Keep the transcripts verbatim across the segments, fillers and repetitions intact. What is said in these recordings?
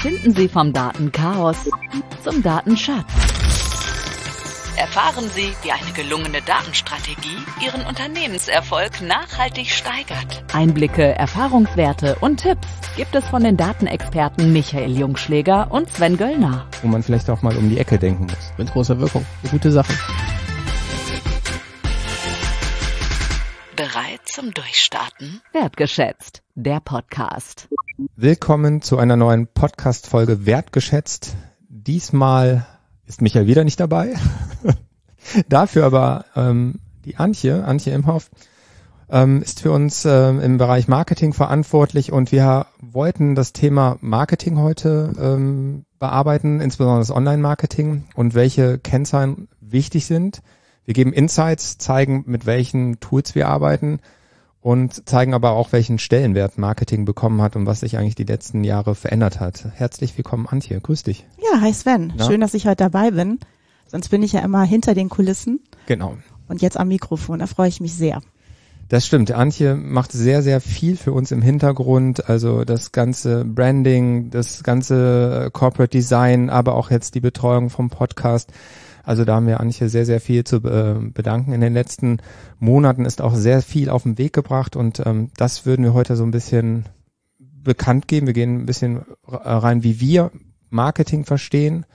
Finden Sie vom Datenchaos zum Datenschatz. Erfahren Sie, wie eine gelungene Datenstrategie Ihren Unternehmenserfolg nachhaltig steigert. Einblicke, Erfahrungswerte und Tipps gibt es von den Datenexperten Michael Jungschläger und Sven Göllner. Wo man vielleicht auch mal um die Ecke denken muss. Mit großer Wirkung. Eine gute Sache. Bereit zum Durchstarten? Wertgeschätzt, der Podcast. Willkommen zu einer neuen Podcast-Folge Wertgeschätzt. Diesmal ist Michael wieder nicht dabei. Dafür aber ähm, die Antje, Antje Imhoff, ähm, ist für uns ähm, im Bereich Marketing verantwortlich und wir wollten das Thema Marketing heute ähm, bearbeiten, insbesondere das Online-Marketing und welche Kennzahlen wichtig sind. Wir geben Insights, zeigen, mit welchen Tools wir arbeiten und zeigen aber auch, welchen Stellenwert Marketing bekommen hat und was sich eigentlich die letzten Jahre verändert hat. Herzlich willkommen, Antje. Grüß dich. Ja, hi Sven. Na? Schön, dass ich heute dabei bin. Sonst bin ich ja immer hinter den Kulissen. Genau. Und jetzt am Mikrofon. Da freue ich mich sehr. Das stimmt. Antje macht sehr, sehr viel für uns im Hintergrund. Also das ganze Branding, das ganze Corporate Design, aber auch jetzt die Betreuung vom Podcast. Also da haben wir Antje sehr, sehr viel zu bedanken. In den letzten Monaten ist auch sehr viel auf den Weg gebracht und ähm, das würden wir heute so ein bisschen bekannt geben. Wir gehen ein bisschen rein, wie wir Marketing verstehen.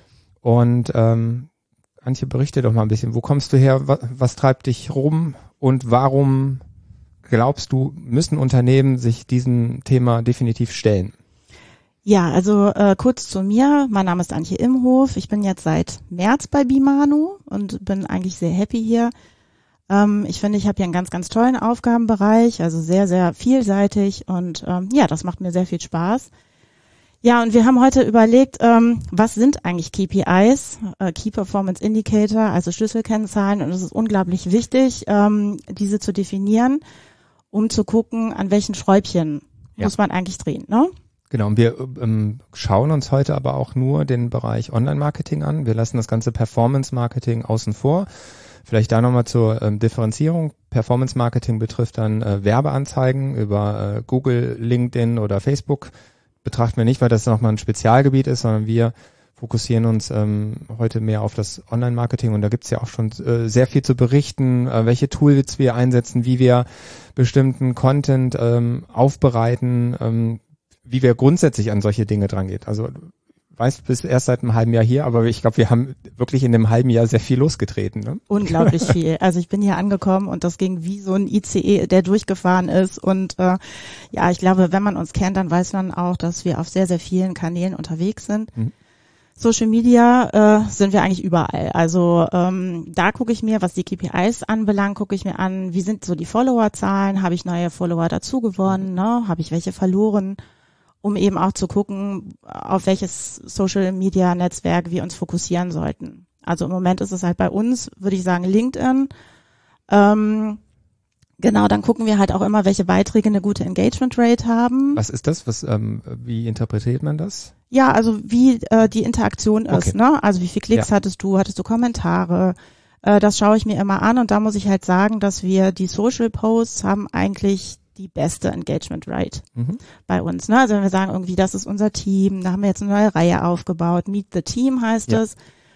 Und ähm, Antje, berichte doch mal ein bisschen. Wo kommst du her? Was, was treibt dich rum? Und warum glaubst du, müssen Unternehmen sich diesem Thema definitiv stellen? Ja, also äh, kurz zu mir. Mein Name ist Antje Imhoff. Ich bin jetzt seit März bei Bimanu und bin eigentlich sehr happy hier. Ähm, ich finde, ich habe hier einen ganz, ganz tollen Aufgabenbereich, also sehr, sehr vielseitig und ähm, ja, das macht mir sehr viel Spaß. Ja, und wir haben heute überlegt, ähm, was sind eigentlich K P Is, äh, Key Performance Indicator, also Schlüsselkennzahlen, und es ist unglaublich wichtig, ähm, diese zu definieren, um zu gucken, an welchen Schräubchen ja. muss man eigentlich drehen, ne? Genau, und wir ähm, schauen uns heute aber auch nur den Bereich Online-Marketing an. Wir lassen das ganze Performance-Marketing außen vor. Vielleicht da nochmal zur ähm, Differenzierung. Performance-Marketing betrifft dann äh, Werbeanzeigen über äh, Google, LinkedIn oder Facebook. Betrachten wir nicht, weil das nochmal ein Spezialgebiet ist, sondern wir fokussieren uns ähm, heute mehr auf das Online-Marketing und da gibt's ja auch schon äh, sehr viel zu berichten, äh, welche Tools wir einsetzen, wie wir bestimmten Content ähm, aufbereiten, ähm, wie wir grundsätzlich an solche Dinge dran geht. Also du weißt, du bist erst seit einem halben Jahr hier, aber ich glaube, wir haben wirklich in dem halben Jahr sehr viel losgetreten. Ne? Unglaublich viel. Also ich bin hier angekommen und das ging wie so ein I C E, der durchgefahren ist. Und äh, ja, ich glaube, wenn man uns kennt, dann weiß man auch, dass wir auf sehr, sehr vielen Kanälen unterwegs sind. Mhm. Social Media äh, sind wir eigentlich überall. Also ähm, da gucke ich mir, was die K P Is anbelangt, gucke ich mir an, wie sind so die Followerzahlen, habe ich neue Follower dazu gewonnen, ne? Habe ich welche verloren, um eben auch zu gucken, auf welches Social-Media-Netzwerk wir uns fokussieren sollten. Also im Moment ist es halt bei uns, würde ich sagen, LinkedIn. Ähm, genau, dann gucken wir halt auch immer, welche Beiträge eine gute Engagement-Rate haben. Was ist das? Was, ähm, wie interpretiert man das? Ja, also wie äh, die Interaktion ist, okay. ne? Also wie viele Klicks ja. hattest du, hattest du Kommentare? Äh, das schaue ich mir immer an und da muss ich halt sagen, dass wir die Social-Posts haben eigentlich die beste Engagement Rate mhm. bei uns. Ne? Also wenn wir sagen irgendwie, das ist unser Team, da haben wir jetzt eine neue Reihe aufgebaut, Meet the Team heißt ja. es,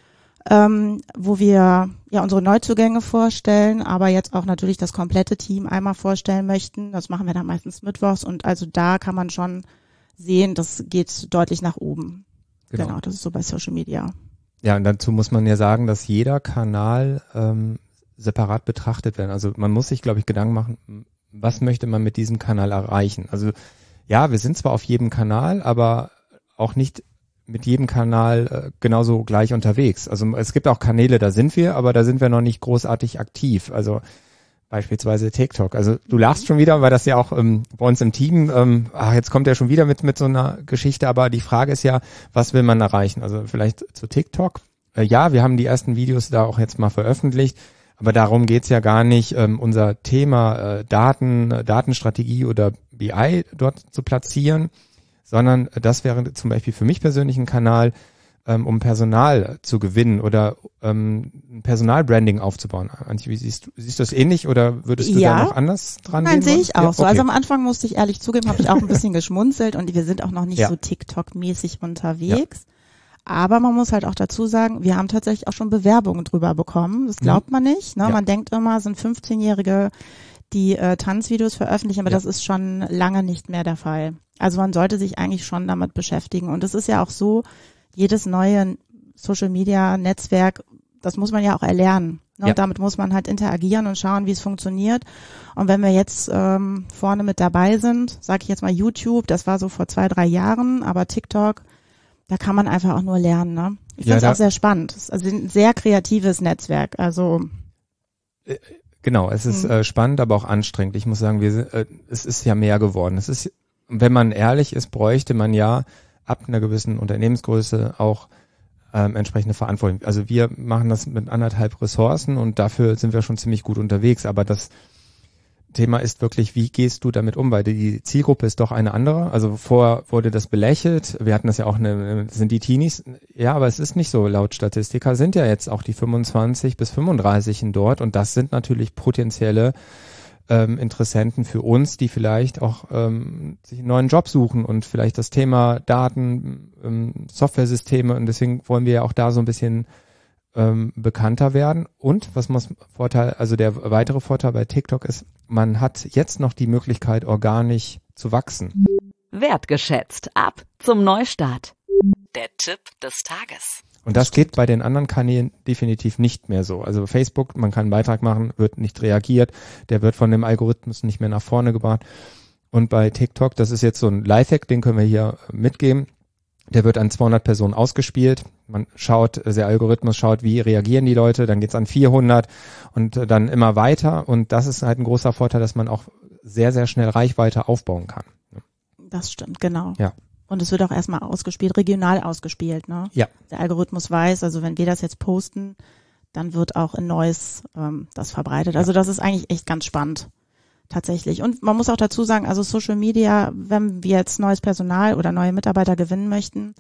ähm, wo wir ja unsere Neuzugänge vorstellen, aber jetzt auch natürlich das komplette Team einmal vorstellen möchten. Das machen wir dann meistens mittwochs und also da kann man schon sehen, das geht deutlich nach oben. Genau, genau das ist so bei Social Media. Ja, und dazu muss man ja sagen, dass jeder Kanal ähm, separat betrachtet wird. Also man muss sich, glaube ich, Gedanken machen, was möchte man mit diesem Kanal erreichen? Also ja, wir sind zwar auf jedem Kanal, aber auch nicht mit jedem Kanal äh, genauso gleich unterwegs. Also es gibt auch Kanäle, da sind wir, aber da sind wir noch nicht großartig aktiv. Also beispielsweise TikTok. Also du lachst schon wieder, weil das ja auch ähm, bei uns im Team, ähm, ach, jetzt kommt er schon wieder mit mit so einer Geschichte, aber die Frage ist ja, was will man erreichen? Also vielleicht zu TikTok. Äh, ja, wir haben die ersten Videos da auch jetzt mal veröffentlicht. Aber darum geht's ja gar nicht, ähm, unser Thema äh, Daten, äh, Datenstrategie oder B I dort zu platzieren, sondern das wäre zum Beispiel für mich persönlich ein Kanal, ähm, um Personal zu gewinnen oder ähm, ein Personalbranding aufzubauen. Antje, wie siehst du, siehst du das ähnlich oder würdest du ja. da noch anders dran Nein, gehen? sehe ich auch ja, so. okay. Also am Anfang musste ich ehrlich zugeben, habe ich auch ein bisschen geschmunzelt und wir sind auch noch nicht ja. so TikTok-mäßig unterwegs. Ja. Aber man muss halt auch dazu sagen, wir haben tatsächlich auch schon Bewerbungen drüber bekommen. Das glaubt mhm. man nicht. Ne? Ja. Man denkt immer, es sind fünfzehnjährige, die äh, Tanzvideos veröffentlichen, aber ja. das ist schon lange nicht mehr der Fall. Also man sollte sich eigentlich schon damit beschäftigen. Und es ist ja auch so, jedes neue Social-Media-Netzwerk, das muss man ja auch erlernen. Ne? Ja. Und damit muss man halt interagieren und schauen, wie es funktioniert. Und wenn wir jetzt ähm, vorne mit dabei sind, sage ich jetzt mal YouTube, das war so vor zwei, drei Jahren, aber TikTok, da kann man einfach auch nur lernen. Ne? Ich finde es ja, auch sehr spannend. Es ist also ein sehr kreatives Netzwerk. Also genau, es ist äh, spannend, aber auch anstrengend. Ich muss sagen, wir sind, äh, es ist ja mehr geworden. Es ist, wenn man ehrlich ist, bräuchte man ja ab einer gewissen Unternehmensgröße auch ähm, entsprechende Verantwortung. Also wir machen das mit anderthalb Ressourcen und dafür sind wir schon ziemlich gut unterwegs. Aber das Thema ist wirklich, wie gehst du damit um? Weil die Zielgruppe ist doch eine andere. Also vorher wurde das belächelt. Wir hatten das ja auch, eine, sind die Teenies. Ja, aber es ist nicht so. Laut Statistiker sind ja jetzt auch die fünfundzwanzig bis fünfunddreißigen dort. Und das sind natürlich potenzielle ähm, Interessenten für uns, die vielleicht auch ähm, sich einen neuen Job suchen und vielleicht das Thema Daten, ähm, Softwaresysteme. Und deswegen wollen wir ja auch da so ein bisschen ähm, bekannter werden. Und was muss Vorteil, also der weitere Vorteil bei TikTok ist, man hat jetzt noch die Möglichkeit, organisch zu wachsen. Wertgeschätzt. Ab zum Neustart. Der Tipp des Tages. Und das geht bei den anderen Kanälen definitiv nicht mehr so. Also Facebook, man kann einen Beitrag machen, wird nicht reagiert, der wird von dem Algorithmus nicht mehr nach vorne gebracht. Und bei TikTok, das ist jetzt so ein Lifehack, den können wir hier mitgeben. Der wird an zweihundert Personen ausgespielt. Man schaut, der Algorithmus schaut, wie reagieren die Leute, dann geht's an vierhundert und dann immer weiter. Und das ist halt ein großer Vorteil, dass man auch sehr, sehr schnell Reichweite aufbauen kann. Das stimmt, genau. Ja. Und es wird auch erstmal ausgespielt, regional ausgespielt, ne? Ja. Der Algorithmus weiß, also wenn wir das jetzt posten, dann wird auch in Neues ähm, das verbreitet. Also das ist eigentlich echt ganz spannend. Tatsächlich. Und man muss auch dazu sagen, also Social Media, wenn wir jetzt neues Personal oder neue Mitarbeiter gewinnen möchten,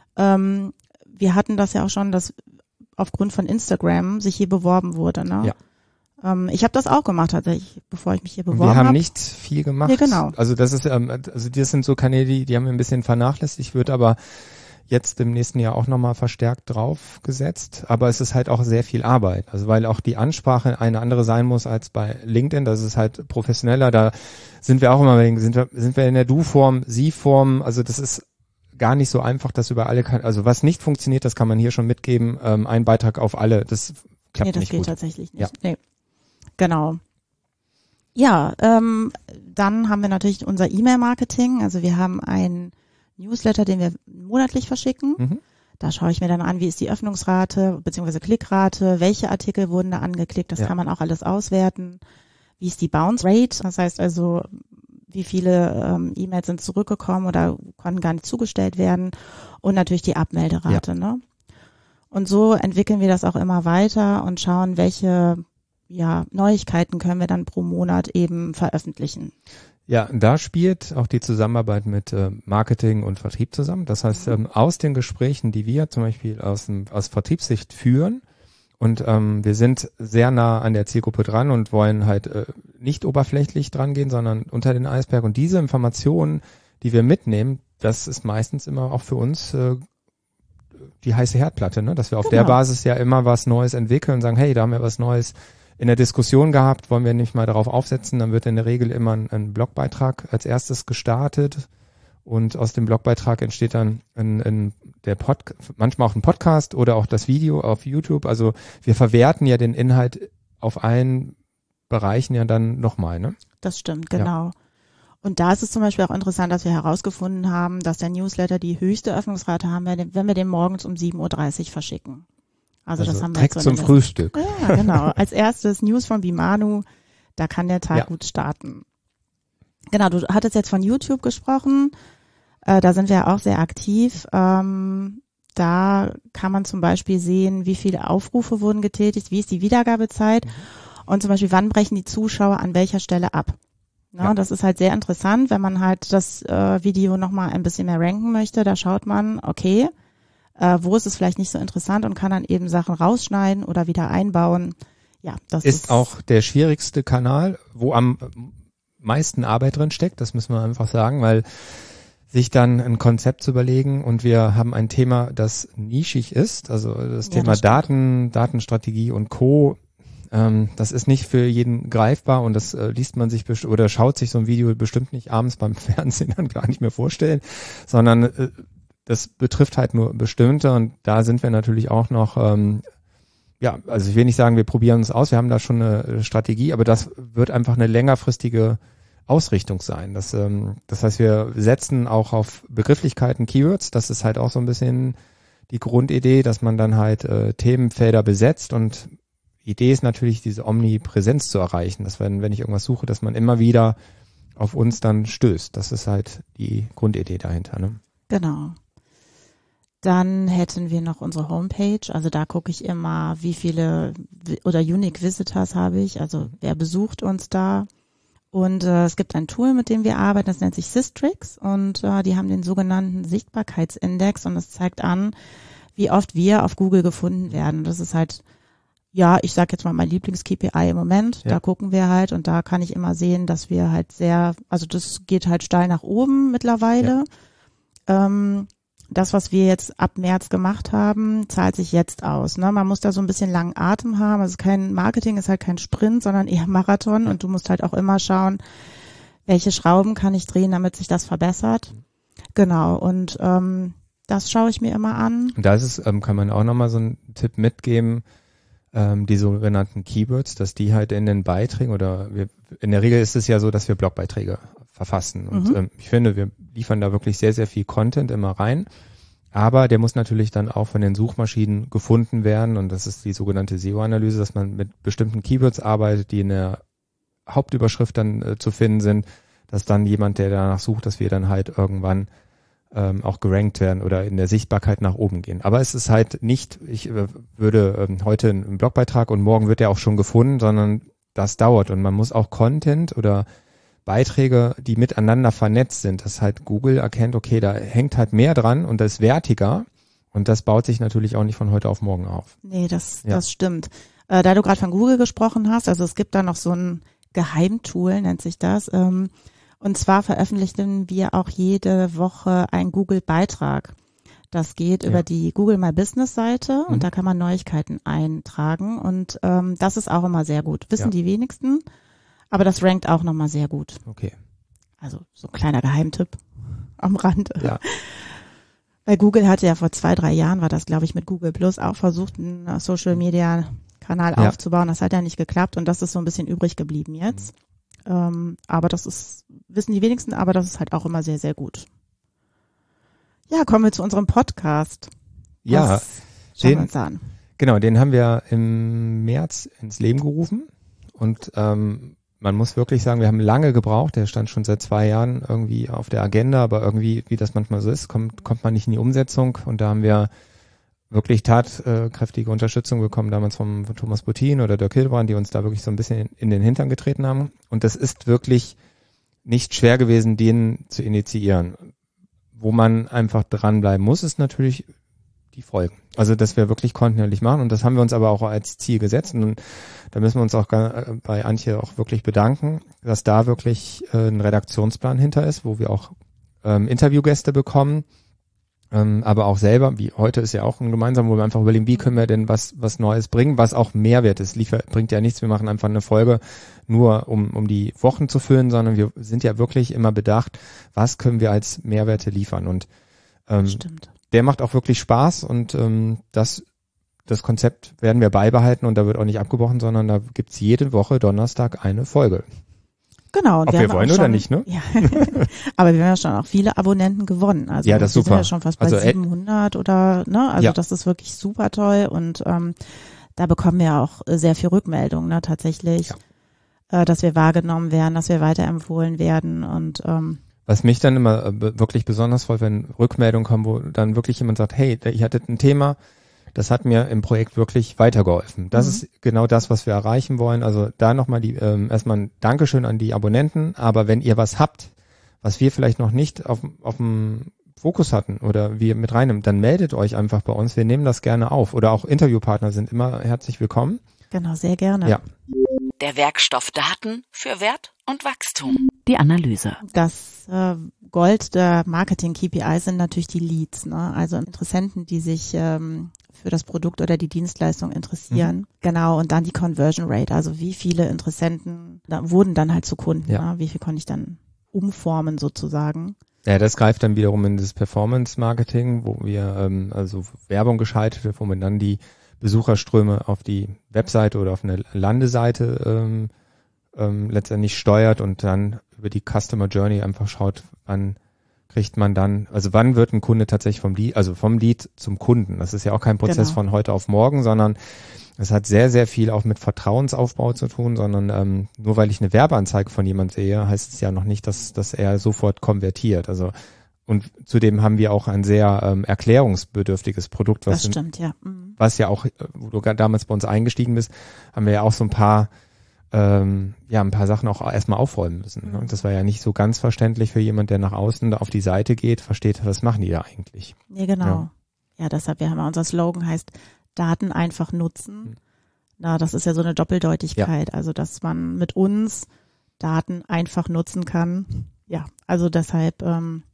ähm, wir hatten das ja auch schon, dass aufgrund von Instagram sich hier beworben wurde. Ne? Ja. Ähm, ich habe das auch gemacht tatsächlich, bevor ich mich hier beworben habe. Wir haben hab. nicht viel gemacht. Ja, genau. Also das ist, ähm, also das sind so Kanäle, die, die haben wir ein bisschen vernachlässigt. Ich würde aber jetzt im nächsten Jahr auch nochmal verstärkt draufgesetzt, aber es ist halt auch sehr viel Arbeit, also weil auch die Ansprache eine andere sein muss als bei LinkedIn, das ist halt professioneller, da sind wir auch immer, sind wir, sind wir in der Du-Form, Sie-Form, also das ist gar nicht so einfach, das über alle kann, also was nicht funktioniert, das kann man hier schon mitgeben, ähm, ein Beitrag auf alle, das klappt nee, das nicht geht gut. Tatsächlich nicht. Ja. Nee. Genau. Ja, ähm, dann haben wir natürlich unser E-Mail-Marketing, also wir haben ein Newsletter, den wir monatlich verschicken. Mhm. Da schaue ich mir dann an, wie ist die Öffnungsrate bzw. Klickrate, welche Artikel wurden da angeklickt, das ja. kann man auch alles auswerten. Wie ist die Bounce Rate, das heißt also, wie viele ähm, E-Mails sind zurückgekommen oder konnten gar nicht zugestellt werden und natürlich die Abmelderate. Ja. Ne? Und so entwickeln wir das auch immer weiter und schauen, welche ja, Neuigkeiten können wir dann pro Monat eben veröffentlichen. Ja, da spielt auch die Zusammenarbeit mit äh, Marketing und Vertrieb zusammen. Das heißt, ähm, aus den Gesprächen, die wir zum Beispiel aus, dem, aus Vertriebssicht führen, und ähm, wir sind sehr nah an der Zielgruppe dran und wollen halt äh, nicht oberflächlich dran gehen, sondern unter den Eisberg. Und diese Informationen, die wir mitnehmen, das ist meistens immer auch für uns äh, die heiße Herdplatte, ne? Dass wir auf genau. der Basis ja immer was Neues entwickeln und sagen, hey, da haben wir was Neues in der Diskussion gehabt, wollen wir nicht mal darauf aufsetzen, dann wird in der Regel immer ein, ein Blogbeitrag als erstes gestartet und aus dem Blogbeitrag entsteht dann ein, ein, der Pod, manchmal auch ein Podcast oder auch das Video auf YouTube. Also wir verwerten ja den Inhalt auf allen Bereichen ja dann nochmal, ne? Das stimmt, genau. Ja. Und da ist es zum Beispiel auch interessant, dass wir herausgefunden haben, dass der Newsletter die höchste Öffnungsrate haben, wenn wir den morgens um sieben Uhr dreißig verschicken. Also, also das haben wir direkt so zum Frühstück. Ja, genau. Als erstes News von Bimanu, da kann der Tag ja. gut starten. Genau, du hattest jetzt von YouTube gesprochen, äh, da sind wir ja auch sehr aktiv. Ähm, da kann man zum Beispiel sehen, wie viele Aufrufe wurden getätigt, wie ist die Wiedergabezeit mhm. und zum Beispiel, wann brechen die Zuschauer an welcher Stelle ab. Ja, ja. Das ist halt sehr interessant, wenn man halt das äh, Video nochmal ein bisschen mehr ranken möchte, da schaut man, okay, äh, wo ist es vielleicht nicht so interessant und kann dann eben Sachen rausschneiden oder wieder einbauen. Ja, das ist, ist auch der schwierigste Kanal, wo am meisten Arbeit drin steckt, das müssen wir einfach sagen, weil sich dann ein Konzept zu überlegen und wir haben ein Thema, das nischig ist, also das Ja, Thema das stimmt. Daten, Datenstrategie und Co., ähm, das ist nicht für jeden greifbar und das äh, liest man sich best- oder schaut sich so ein Video bestimmt nicht abends beim Fernsehen dann gar nicht mehr vorstellen, sondern äh, das betrifft halt nur bestimmte und da sind wir natürlich auch noch, ähm, ja, also ich will nicht sagen, wir probieren es aus, wir haben da schon eine Strategie, aber das wird einfach eine längerfristige Ausrichtung sein. Das, ähm, das heißt, wir setzen auch auf Begrifflichkeiten, Keywords. Das ist halt auch so ein bisschen die Grundidee, dass man dann halt äh, Themenfelder besetzt und Idee ist natürlich, diese Omnipräsenz zu erreichen. Dass wenn, wenn ich irgendwas suche, dass man immer wieder auf uns dann stößt. Das ist halt die Grundidee dahinter. Ne? Genau. Dann hätten wir noch unsere Homepage. Also da gucke ich immer, wie viele Vi- oder Unique Visitors habe ich. Also wer besucht uns da? Und äh, es gibt ein Tool, mit dem wir arbeiten, das nennt sich Systrix und äh, die haben den sogenannten Sichtbarkeitsindex und das zeigt an, wie oft wir auf Google gefunden werden. Und das ist halt, ja, ich sag jetzt mal mein Lieblings-K P I im Moment. Ja. Da gucken wir halt und da kann ich immer sehen, dass wir halt sehr, also das geht halt steil nach oben mittlerweile. Ja. Ähm, das, was wir jetzt ab März gemacht haben, zahlt sich jetzt aus. Ne? Man muss da so ein bisschen langen Atem haben. Also kein Marketing ist halt kein Sprint, sondern eher Marathon. Und du musst halt auch immer schauen, welche Schrauben kann ich drehen, damit sich das verbessert. Genau. Und ähm, das schaue ich mir immer an. Und da ist es, ähm, kann man auch nochmal so einen Tipp mitgeben, ähm, die sogenannten Keywords, dass die halt in den Beiträgen oder wir, in der Regel ist es ja so, dass wir Blogbeiträge verfassen. Und Mhm. ähm, ich finde, wir liefern da wirklich sehr, sehr viel Content immer rein. Aber der muss natürlich dann auch von den Suchmaschinen gefunden werden. Und das ist die sogenannte S E O-Analyse, dass man mit bestimmten Keywords arbeitet, die in der Hauptüberschrift dann äh, zu finden sind, dass dann jemand, der danach sucht, dass wir dann halt irgendwann ähm, auch gerankt werden oder in der Sichtbarkeit nach oben gehen. Aber es ist halt nicht, ich äh, würde ähm, heute einen Blogbeitrag und morgen wird der auch schon gefunden, sondern das dauert. Und man muss auch Content oder Beiträge, die miteinander vernetzt sind, dass halt Google erkennt, okay, da hängt halt mehr dran und das ist wertiger und das baut sich natürlich auch nicht von heute auf morgen auf. Nee, das, Ja. das stimmt. Äh, da du gerade von Google gesprochen hast, also es gibt da noch so ein Geheimtool, nennt sich das. Ähm, und zwar veröffentlichen wir auch jede Woche einen Google-Beitrag. Das geht Ja. über die Google My Business Seite und Mhm. da kann man Neuigkeiten eintragen und ähm, das ist auch immer sehr gut. Wissen Ja. die wenigsten, aber das rankt auch nochmal sehr gut. Okay. Also so ein kleiner Geheimtipp am Rande. Ja. Weil Google hatte ja vor zwei, drei Jahren, war das glaube ich mit Google Plus auch versucht, einen Social Media Kanal Ja. aufzubauen. Das hat ja nicht geklappt und das ist so ein bisschen übrig geblieben jetzt. Mhm. Ähm, aber das ist, wissen die wenigsten, aber das ist halt auch immer sehr, sehr gut. Ja, kommen wir zu unserem Podcast. Ja, Was schauen wir den- uns an. genau, den haben wir im März ins Leben gerufen und ähm, man muss wirklich sagen, wir haben lange gebraucht, der stand schon seit zwei Jahren irgendwie auf der Agenda, aber irgendwie, wie das manchmal so ist, kommt, kommt man nicht in die Umsetzung und da haben wir wirklich tatkräftige Unterstützung bekommen, damals vom, von Thomas Buttin oder Dirk Hildebrand, die uns da wirklich so ein bisschen in, in den Hintern getreten haben und das ist wirklich nicht schwer gewesen, den zu initiieren. Wo man einfach dranbleiben muss, ist natürlich die Folgen. Also, dass wir wirklich kontinuierlich machen und das haben wir uns aber auch als Ziel gesetzt und da müssen wir uns auch bei Antje auch wirklich bedanken, dass da wirklich äh, ein Redaktionsplan hinter ist, wo wir auch ähm, Interviewgäste bekommen, ähm, aber auch selber, wie heute ist ja auch ein gemeinsam, wo wir einfach überlegen, wie können wir denn was was Neues bringen, was auch Mehrwert ist. Liefert, bringt ja nichts, wir machen einfach eine Folge nur, um um die Wochen zu füllen, sondern wir sind ja wirklich immer bedacht, was können wir als Mehrwerte liefern und ähm, Stimmt. der macht auch wirklich Spaß und ähm, das das Konzept werden wir beibehalten und da wird auch nicht abgebrochen, sondern da gibt's jede Woche Donnerstag eine Folge. Genau. Und Ob wir haben wollen auch oder schon, nicht, ne? Ja. Aber wir haben ja schon auch viele Abonnenten gewonnen. Also Ja, das ist wir super. sind ja schon fast bei Also, äh, siebenhundert oder, ne? Also Ja. das ist wirklich super toll und ähm, da bekommen wir auch sehr viel Rückmeldung, ne? Tatsächlich, Ja. äh, dass wir wahrgenommen werden, dass wir weiterempfohlen werden und ähm, Was mich dann immer äh, be- wirklich besonders freut, wenn Rückmeldungen kommen, wo dann wirklich jemand sagt, hey, ich hatte ein Thema, das hat mir im Projekt wirklich weitergeholfen. Das Mhm. ist genau das, was wir erreichen wollen. Also da nochmal die ähm, erstmal ein Dankeschön an die Abonnenten, aber wenn ihr was habt, was wir vielleicht noch nicht auf, auf dem Fokus hatten oder wir mit reinnehmen, dann meldet euch einfach bei uns. Wir nehmen das gerne auf. Oder auch Interviewpartner sind immer herzlich willkommen. Genau, sehr gerne. Ja. Der Werkstoff Daten für Wert und Wachstum. Die Analyse. Das äh, Gold der Marketing-K P Is sind natürlich die Leads, ne? Also Interessenten, die sich ähm, für das Produkt oder die Dienstleistung interessieren. Mhm. Genau, und dann die Conversion Rate, also wie viele Interessenten da wurden dann halt zu Kunden, ja. Ne? Wie viel konnte ich dann umformen sozusagen. Ja, das greift dann wiederum in das Performance-Marketing, wo wir ähm, also Werbung geschaltet wird, wo man dann die Besucherströme auf die Webseite oder auf eine Landeseite ähm, ähm, letztendlich steuert und dann über die Customer Journey einfach schaut, wann kriegt man dann, also wann wird ein Kunde tatsächlich vom Lead, also vom Lead zum Kunden. Das ist ja auch kein Prozess genau. von heute auf morgen, sondern es hat sehr, sehr viel auch mit Vertrauensaufbau zu tun, sondern ähm, nur weil ich eine Werbeanzeige von jemand sehe, heißt es ja noch nicht, dass, dass er sofort konvertiert. Also und zudem haben wir auch ein sehr ähm, erklärungsbedürftiges Produkt, was, das stimmt, ja. Mhm. was ja auch, wo du damals bei uns eingestiegen bist, haben wir ja auch so ein paar ähm, ja ein paar Sachen auch erstmal aufräumen müssen. Mhm. Ne? Das war ja nicht so ganz verständlich für jemand, der nach außen auf die Seite geht, versteht, was machen die da eigentlich. Ja, genau. Ja, ja deshalb, wir haben ja, unser Slogan heißt Daten einfach nutzen. Mhm. Na, das ist ja so eine Doppeldeutigkeit, ja. Also dass man mit uns Daten einfach nutzen kann. Ja, also deshalb ähm,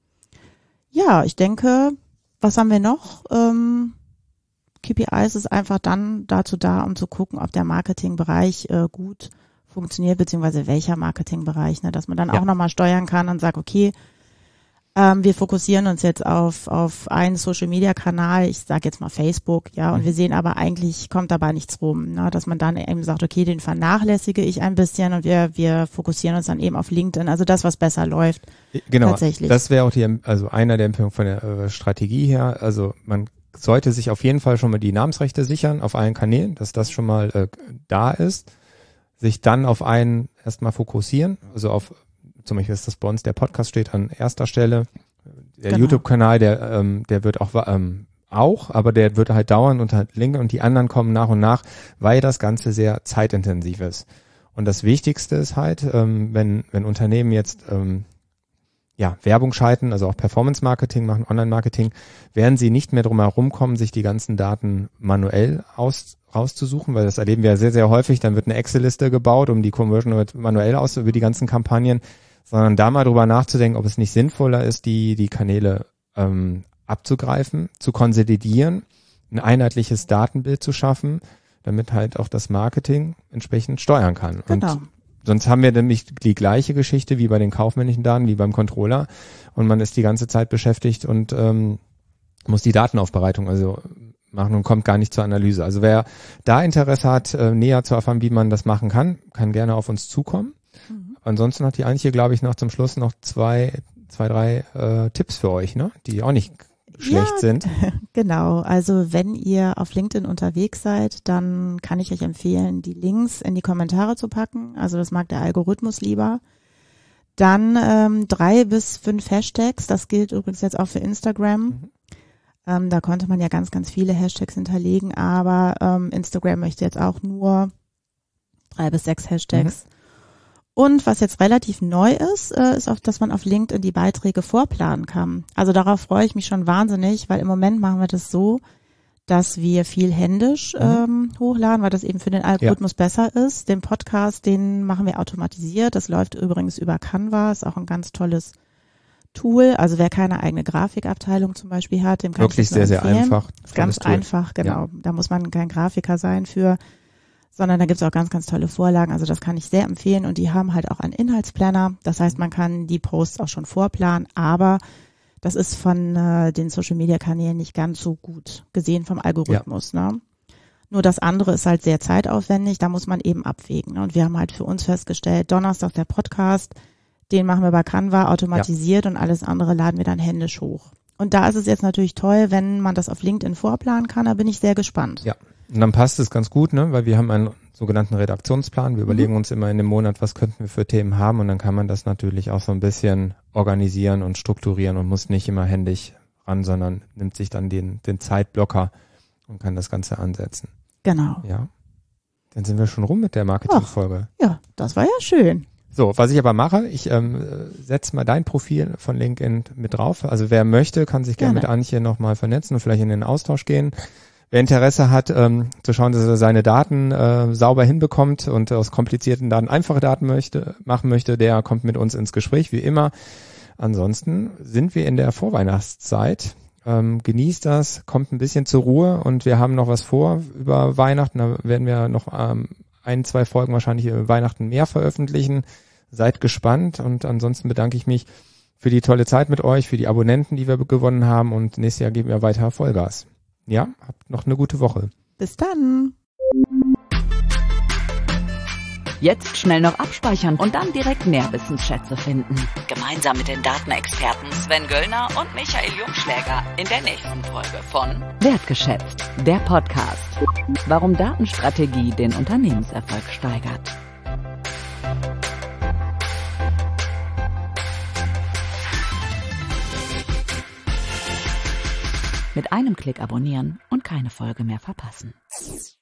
ja, ich denke, was haben wir noch? Ähm, K P Is ist einfach dann dazu da, um zu gucken, ob der Marketingbereich äh, gut funktioniert, beziehungsweise welcher Marketingbereich, ne, dass man dann ja. auch nochmal steuern kann und sagt, okay, ähm, wir fokussieren uns jetzt auf auf einen Social-Media-Kanal, ich sage jetzt mal Facebook, ja, und mhm. wir sehen aber eigentlich kommt dabei nichts rum, ne, dass man dann eben sagt, okay, den vernachlässige ich ein bisschen und wir wir fokussieren uns dann eben auf LinkedIn, also das, was besser läuft. Genau, tatsächlich. Das wäre auch die, also einer der Empfehlungen von der äh, Strategie her, also man sollte sich auf jeden Fall schon mal die Namensrechte sichern auf allen Kanälen, dass das schon mal äh, da ist, sich dann auf einen erstmal fokussieren, also auf zum Beispiel ist das bei uns, der Podcast steht an erster Stelle. Der genau. YouTube-Kanal, der ähm, der wird auch ähm, auch, aber der wird halt dauern und halt linken und die anderen kommen nach und nach, weil das Ganze sehr zeitintensiv ist. Und das Wichtigste ist halt, ähm, wenn wenn Unternehmen jetzt ähm, ja Werbung schalten, also auch Performance-Marketing machen, Online-Marketing, werden sie nicht mehr drum herum kommen, sich die ganzen Daten manuell aus rauszusuchen, weil das erleben wir ja sehr, sehr häufig. Dann wird eine Excel-Liste gebaut, um die Conversion manuell aus über die ganzen Kampagnen, sondern da mal drüber nachzudenken, ob es nicht sinnvoller ist, die die Kanäle ähm, abzugreifen, zu konsolidieren, ein einheitliches Datenbild zu schaffen, damit halt auch das Marketing entsprechend steuern kann. Genau. Und sonst haben wir nämlich die gleiche Geschichte wie bei den kaufmännischen Daten, wie beim Controller und man ist die ganze Zeit beschäftigt und ähm, muss die Datenaufbereitung also machen und kommt gar nicht zur Analyse. Also wer da Interesse hat, äh, näher zu erfahren, wie man das machen kann, kann gerne auf uns zukommen. Mhm. Ansonsten hat die eigentlich hier, glaube ich, noch zum Schluss noch zwei, zwei, drei äh, Tipps für euch, ne, die auch nicht schlecht ja, sind. Genau, also wenn ihr auf LinkedIn unterwegs seid, dann kann ich euch empfehlen, die Links in die Kommentare zu packen. Also das mag der Algorithmus lieber. Dann ähm, drei bis fünf Hashtags, das gilt übrigens jetzt auch für Instagram. Mhm. Ähm, da konnte man ja ganz, ganz viele Hashtags hinterlegen, aber ähm, Instagram möchte jetzt auch nur drei bis sechs Hashtags. Mhm. Und was jetzt relativ neu ist, äh, ist auch, dass man auf LinkedIn die Beiträge vorplanen kann. Also darauf freue ich mich schon wahnsinnig, weil im Moment machen wir das so, dass wir viel händisch ähm, mhm. hochladen, weil das eben für den Algorithmus ja. besser ist. Den Podcast, den machen wir automatisiert. Das läuft übrigens über Canva, ist auch ein ganz tolles Tool. Also wer keine eigene Grafikabteilung zum Beispiel hat, dem kann Wirklich ich das sehr, empfehlen. sehr einfach. Ist ganz Tool. einfach, genau. Ja. Da muss man kein Grafiker sein für, sondern da gibt's auch ganz, ganz tolle Vorlagen. Also das kann ich sehr empfehlen und die haben halt auch einen Inhaltsplaner. Das heißt, man kann die Posts auch schon vorplanen, aber das ist von äh, den Social-Media-Kanälen nicht ganz so gut gesehen vom Algorithmus. Ja. Ne? Nur das andere ist halt sehr zeitaufwendig, da muss man eben abwägen. Ne? Und wir haben halt für uns festgestellt, Donnerstag der Podcast, den machen wir bei Canva automatisiert ja. und alles andere laden wir dann händisch hoch. Und da ist es jetzt natürlich toll, wenn man das auf LinkedIn vorplanen kann, da bin ich sehr gespannt. Ja, und dann passt es ganz gut, ne, weil wir haben einen sogenannten Redaktionsplan. Wir mhm. überlegen uns immer in dem Monat, was könnten wir für Themen haben und dann kann man das natürlich auch so ein bisschen organisieren und strukturieren und muss nicht immer händisch ran, sondern nimmt sich dann den, den Zeitblocker und kann das Ganze ansetzen. Genau. Ja, dann sind wir schon rum mit der Marketingfolge. Ja, das war ja schön. So, was ich aber mache, ich ähm, setze mal dein Profil von LinkedIn mit drauf. Also wer möchte, kann sich gerne, gerne mit Antje nochmal vernetzen und vielleicht in den Austausch gehen. Wer Interesse hat, ähm, zu schauen, dass er seine Daten äh, sauber hinbekommt und aus komplizierten Daten einfache Daten möchte, machen möchte, der kommt mit uns ins Gespräch, wie immer. Ansonsten sind wir in der Vorweihnachtszeit. Ähm, genießt das, kommt ein bisschen zur Ruhe und wir haben noch was vor über Weihnachten. Da werden wir noch ähm, ein, zwei Folgen wahrscheinlich über Weihnachten mehr veröffentlichen. Seid gespannt und ansonsten bedanke ich mich für die tolle Zeit mit euch, für die Abonnenten, die wir gewonnen haben und nächstes Jahr geben wir weiter Vollgas. Ja, habt noch eine gute Woche. Bis dann. Jetzt schnell noch abspeichern und dann direkt mehr Wissensschätze finden. Gemeinsam mit den Datenexperten Sven Göllner und Michael Jungschläger in der nächsten Folge von Wertgeschätzt, der Podcast. Warum Datenstrategie den Unternehmenserfolg steigert. Mit einem Klick abonnieren und keine Folge mehr verpassen.